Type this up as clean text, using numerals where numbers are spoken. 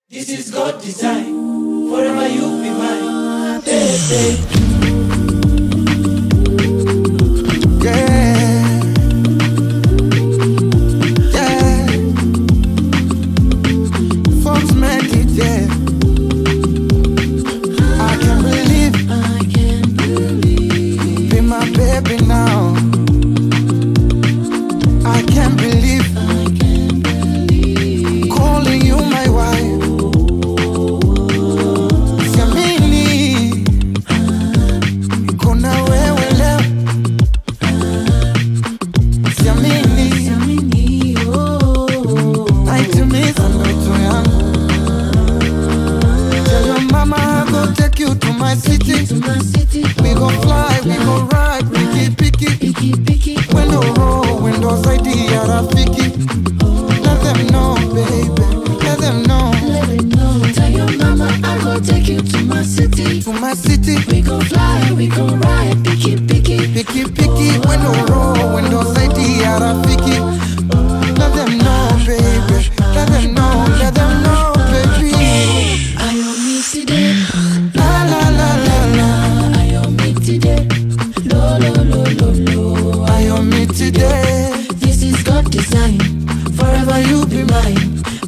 This is God design. Forever you be mine, baby. We gon' fly, we gon' ride, picky. When no roll, windows idea, Rafiki. Let them know, baby, let them know. Tell your mama I gon' take you to my city. To my city. We gon' fly, we gon' ride, picky. When no roll, windows idea, Rafiki. Let them know, baby, let them know, baby. I owe me today. La la la la la. I owe me today. Lo. I owe me today. This is God design. Forever you be mine.